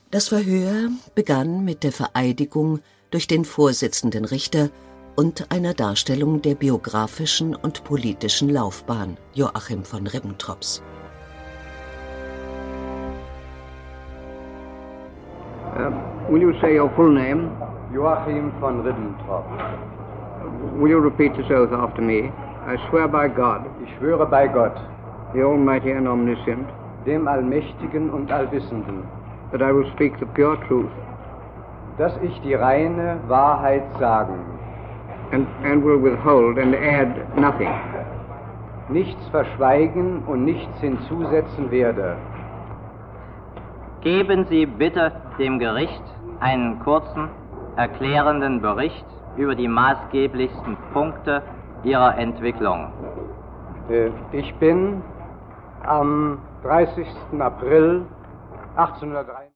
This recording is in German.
Das Verhör begann mit der Vereidigung durch den Vorsitzenden Richter und einer Darstellung der biografischen und politischen Laufbahn Joachim von Ribbentrops. Will you say your full name? Joachim von Ribbentrop. Will you repeat this oath after me? I swear by God, Ich schwöre bei Gott, the Almighty and Omniscient, dem Allmächtigen und Allwissenden, that I will speak the pure truth dass ich die reine Wahrheit sagen, and will withhold and add nothing. nichts verschweigen und nichts hinzusetzen werde. Geben Sie bitte dem Gericht einen kurzen, erklärenden Bericht über die maßgeblichsten Punkte Ihrer Entwicklung. Ich bin am 30. April 1803